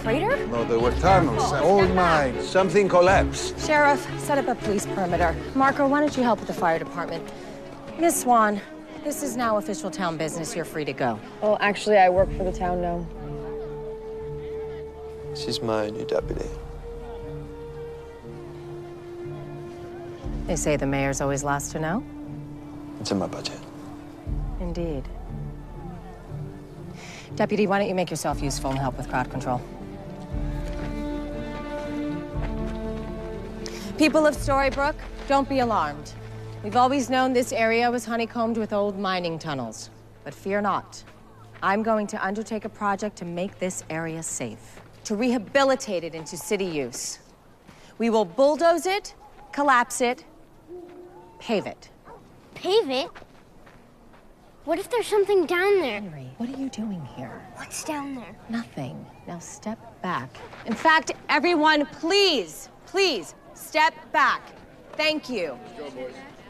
crater? No, there were tunnels, old mines. Something collapsed. Sheriff, set up a police perimeter. Marco, why don't you help with the fire department? Miss Swan, this is now official town business. You're free to go. Well, actually, I work for the town now. She's my new deputy. They say the mayor's always last to know? It's in my budget. Indeed. Deputy, why don't you make yourself useful and help with crowd control? People of Storybrooke, don't be alarmed. We've always known this area was honeycombed with old mining tunnels. But fear not. I'm going to undertake a project to make this area safe, to rehabilitate it into city use. We will bulldoze it, collapse it, pave it. Pave it? What if there's something down there? Henry, what are you doing here? What's down there? Nothing. Now step back. In fact, everyone, please, please, step back. Thank you. Let's go, boys.